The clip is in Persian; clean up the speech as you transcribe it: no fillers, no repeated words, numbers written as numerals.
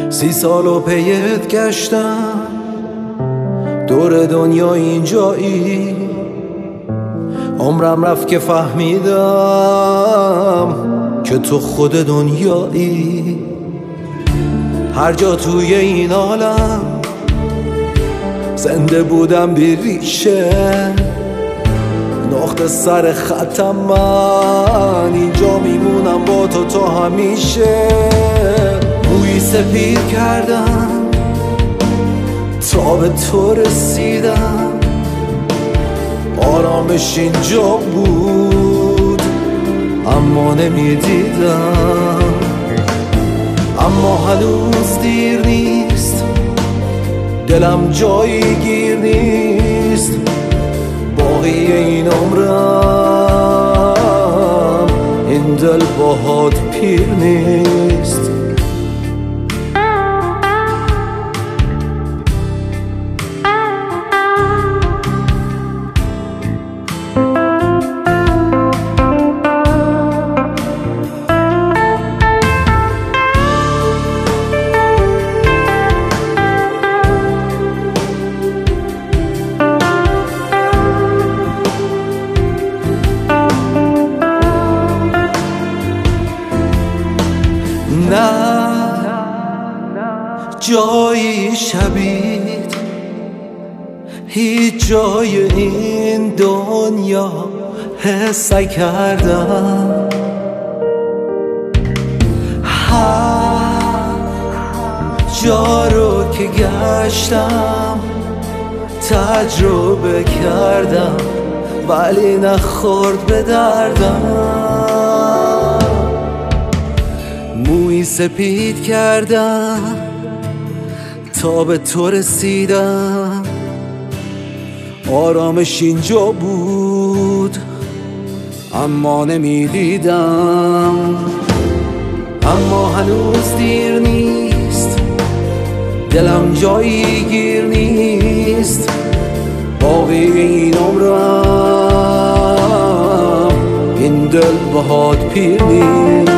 30 سال و پیت گشتم دور دنیا اینجایی، عمرم رفت که فهمیدم که تو خود دنیایی. هر جا توی این عالم زنده بودم بی ریشه، نقطه سر خطم من اینجا میمونم با تو تا همیشه. موی سپید کردم تا به تو رسیدم، آرامش اینجا بود اما نمیدیدم. اما هنوز دیر نیست، دلم جایی گیر نیست، باقی این عمرم این دل باهات پیر نیست. نه جایی شبید هیچ جای این دنیا حس کردم. هر جا رو که گشتم تجربه کردم ولی نخورد به دردم. موی سپید کردم تا به تو رسیدم، آرامش اینجا بود اما نمیدیدم. اما هنوز دیر نیست، دلم جایی گیر نیست، باقی این عمرم این دل باهات پیر نیست.